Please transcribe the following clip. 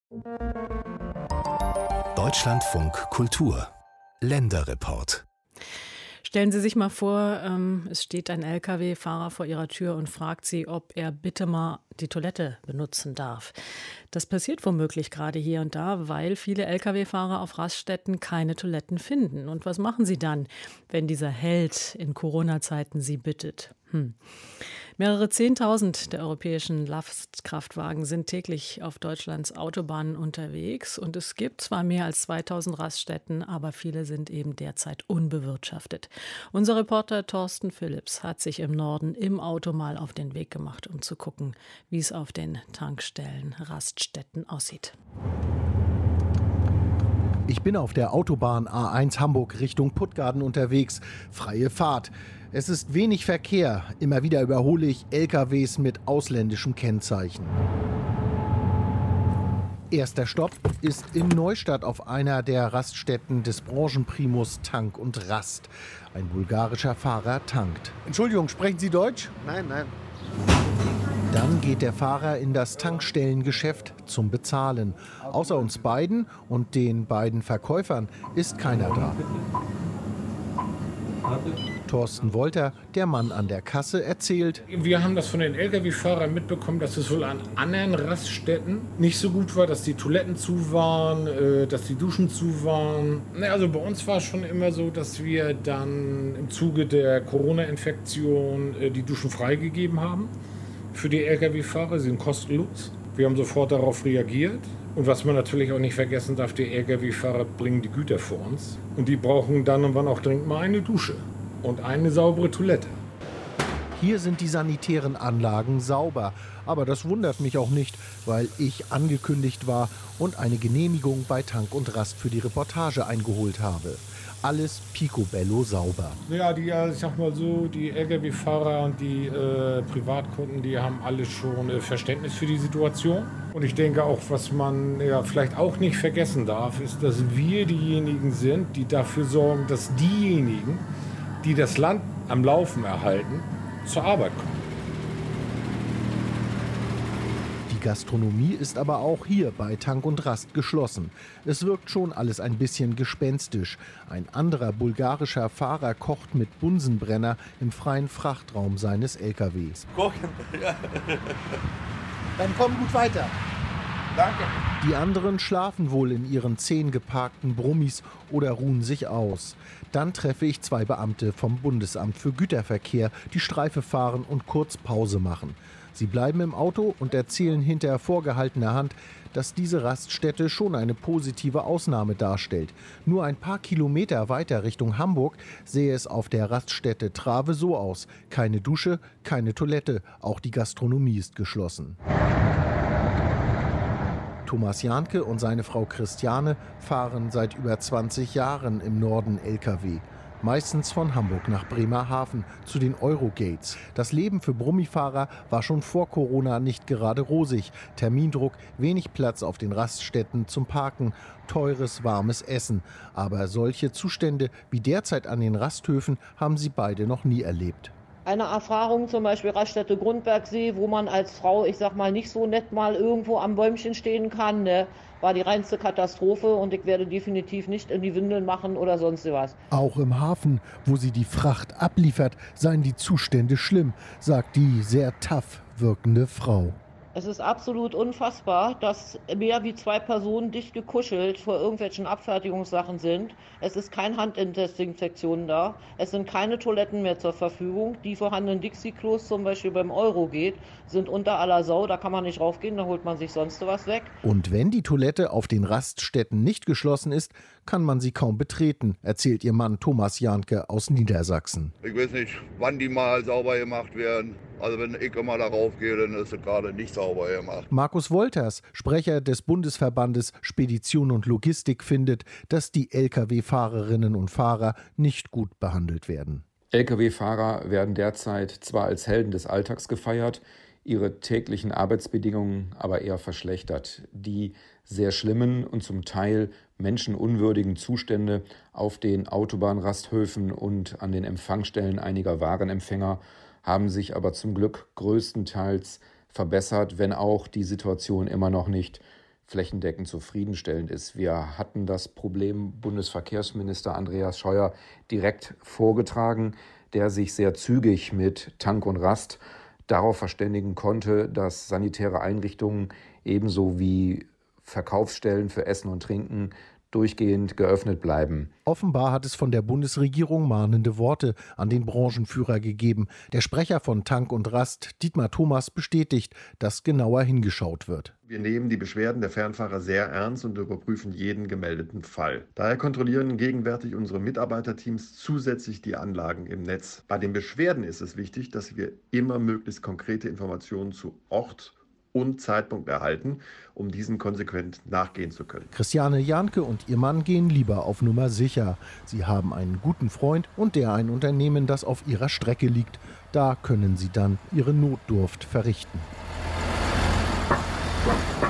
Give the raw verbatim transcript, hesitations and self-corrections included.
Deutschlandfunk Kultur Länderreport. Stellen Sie sich mal vor, ähm, es steht ein L K W-Fahrer vor Ihrer Tür und fragt Sie, ob er bitte mal die Toilette benutzen darf. Das passiert womöglich gerade hier und da, weil viele L K W-Fahrer auf Raststätten keine Toiletten finden. Und was machen Sie dann, wenn dieser Held in Corona-Zeiten Sie bittet? Hm. Mehrere Zehntausend der europäischen Lastkraftwagen sind täglich auf Deutschlands Autobahnen unterwegs. Und es gibt zwar mehr als zweitausend Raststätten, aber viele sind eben derzeit unbewirtschaftet. Unser Reporter Thorsten Phillips hat sich im Norden im Auto mal auf den Weg gemacht, um zu gucken, wie es auf den Tankstellen, Raststätten aussieht. Ich bin auf der Autobahn A eins Hamburg Richtung Puttgarden unterwegs. Freie Fahrt. Es ist wenig Verkehr. Immer wieder überhole ich L K Ws mit ausländischem Kennzeichen. Erster Stopp ist in Neustadt auf einer der Raststätten des Branchenprimus Tank und Rast. Ein bulgarischer Fahrer tankt. Entschuldigung, sprechen Sie Deutsch? Nein, nein. Dann geht der Fahrer in das Tankstellengeschäft zum Bezahlen. Außer uns beiden und den beiden Verkäufern ist keiner da. Thorsten Wolter, der Mann an der Kasse, erzählt: Wir haben das von den L K W-Fahrern mitbekommen, dass es wohl an anderen Raststätten nicht so gut war, dass die Toiletten zu waren, dass die Duschen zu waren. Also bei uns war es schon immer so, dass wir dann im Zuge der Corona-Infektion die Duschen freigegeben haben. Für die L K W-Fahrer, sie sind kostenlos. Wir haben sofort darauf reagiert. Und was man natürlich auch nicht vergessen darf, die L K W-Fahrer bringen die Güter vor uns. Und die brauchen dann und wann auch dringend mal eine Dusche und eine saubere Toilette. Hier sind die sanitären Anlagen sauber. Aber das wundert mich auch nicht, weil ich angekündigt war und eine Genehmigung bei Tank und Rast für die Reportage eingeholt habe. Alles picobello sauber. Ja, die, ich sag mal so, die L K W-Fahrer und die äh, Privatkunden, die haben alle schon äh, Verständnis für die Situation. Und ich denke auch, was man ja vielleicht auch nicht vergessen darf, ist, dass wir diejenigen sind, die dafür sorgen, dass diejenigen, die das Land am Laufen erhalten, zur Arbeit kommen. Die Gastronomie ist aber auch hier bei Tank und Rast geschlossen. Es wirkt schon alles ein bisschen gespenstisch. Ein anderer bulgarischer Fahrer kocht mit Bunsenbrenner im freien Frachtraum seines L K Ws. Kochen, ja. Dann komm gut weiter. Danke. Die anderen schlafen wohl in ihren zehn geparkten Brummis oder ruhen sich aus. Dann treffe ich zwei Beamte vom Bundesamt für Güterverkehr, die Streife fahren und kurz Pause machen. Sie bleiben im Auto und erzählen hinter vorgehaltener Hand, dass diese Raststätte schon eine positive Ausnahme darstellt. Nur ein paar Kilometer weiter Richtung Hamburg sähe es auf der Raststätte Trave so aus. Keine Dusche, keine Toilette, auch die Gastronomie ist geschlossen. Thomas Jahnke und seine Frau Christiane fahren seit über zwanzig Jahren im Norden L K W. Meistens von Hamburg nach Bremerhaven zu den Eurogates. Das Leben für Brummifahrer war schon vor Corona nicht gerade rosig. Termindruck, wenig Platz auf den Raststätten zum Parken, teures, warmes Essen. Aber solche Zustände wie derzeit an den Rasthöfen haben sie beide noch nie erlebt. Eine Erfahrung, zum Beispiel Raststätte Grundbergsee, wo man als Frau, ich sag mal, nicht so nett mal irgendwo am Bäumchen stehen kann, ne, war die reinste Katastrophe und ich werde definitiv nicht in die Windeln machen oder sonst was. Auch im Hafen, wo sie die Fracht abliefert, seien die Zustände schlimm, sagt die sehr tough wirkende Frau. Es ist absolut unfassbar, dass mehr wie zwei Personen dicht gekuschelt vor irgendwelchen Abfertigungssachen sind. Es ist kein Handdesinfektion da. Es sind keine Toiletten mehr zur Verfügung. Die vorhandenen Dixie-Klos zum Beispiel beim Eurogate sind unter aller Sau. Da kann man nicht raufgehen, da holt man sich sonst was weg. Und wenn die Toilette auf den Raststätten nicht geschlossen ist, kann man sie kaum betreten, erzählt ihr Mann Thomas Jahnke aus Niedersachsen. Ich weiß nicht, wann die mal sauber gemacht werden. Also wenn ich immer darauf gehe, dann ist es gerade nicht sauber gemacht. Markus Wolters, Sprecher des Bundesverbandes Spedition und Logistik, findet, dass die L K W-Fahrerinnen und Fahrer nicht gut behandelt werden. L K W-Fahrer werden derzeit zwar als Helden des Alltags gefeiert, ihre täglichen Arbeitsbedingungen aber eher verschlechtert. Die sehr schlimmen und zum Teil menschenunwürdigen Zustände auf den Autobahnrasthöfen und an den Empfangsstellen einiger Warenempfänger haben sich aber zum Glück größtenteils verbessert, wenn auch die Situation immer noch nicht flächendeckend zufriedenstellend ist. Wir hatten das Problem Bundesverkehrsminister Andreas Scheuer direkt vorgetragen, der sich sehr zügig mit Tank und Rast darauf verständigen konnte, dass sanitäre Einrichtungen ebenso wie Verkaufsstellen für Essen und Trinken durchgehend geöffnet bleiben. Offenbar hat es von der Bundesregierung mahnende Worte an den Branchenführer gegeben. Der Sprecher von Tank und Rast, Dietmar Thomas, bestätigt, dass genauer hingeschaut wird. Wir nehmen die Beschwerden der Fernfahrer sehr ernst und überprüfen jeden gemeldeten Fall. Daher kontrollieren gegenwärtig unsere Mitarbeiterteams zusätzlich die Anlagen im Netz. Bei den Beschwerden ist es wichtig, dass wir immer möglichst konkrete Informationen zu Ort und Zeitpunkt erhalten, um diesen konsequent nachgehen zu können. Christiane Jahnke und ihr Mann gehen lieber auf Nummer sicher. Sie haben einen guten Freund und der ein Unternehmen, das auf ihrer Strecke liegt. Da können sie dann ihre Notdurft verrichten.